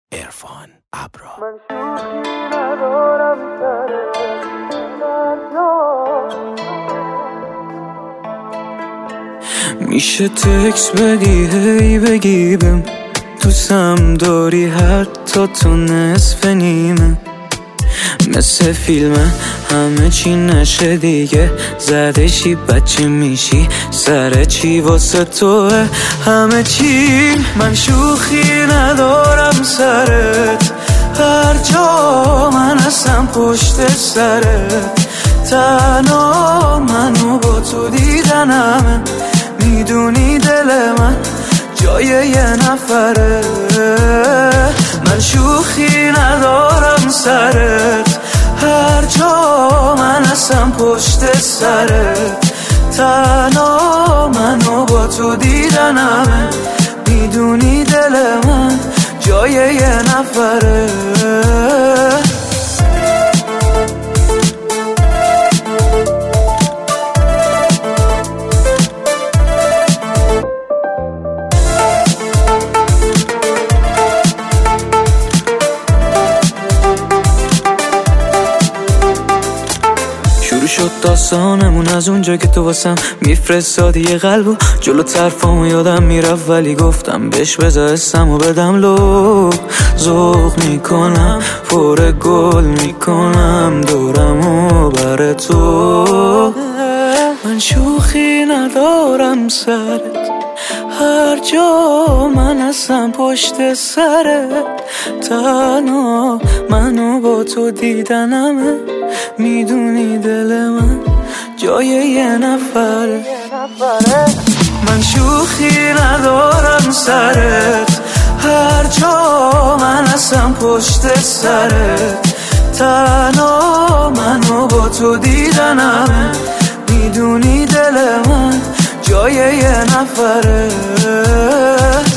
عرفان ابرا. من شوخی ندارم میشه تکس بدی هی بگی بهم دوستم داری حتی تو نصف نیمه، مثل فیلمه همه چی نشه دیگه، زدشی بچه میشی سر چی واسه توه همه چی. من شوخی ندارم سرت، هر جا من هستم پشت سرت، تنها منو با تو دیدنمه، میدونی دل من جای یه نفره. من شوخی ندارم سرت، هر جا من هستم پشت سرت، تنها منو با تو دیدنمه، میدونی دل من جای یه نفره. شد داستانمون از اونجا که تو واسم میفرستادی یه قلبو، جلو طرفامو یادم میرفت ولی گفتم بهش بذار اسمو بدم لو، ذوق میکنم پر گل میکنم دورمو بر تو. من شوخی ندارم سرت، هر جا من هستم پشت سرت، تنها منو با تو دیدنمه، میدونی دل من جای یه نفره. من شوخی ندارم سرت، هر جا من هستم پشت سرت، تنها منو با تو دیدنمه، میدونی دل من جای یه نفره.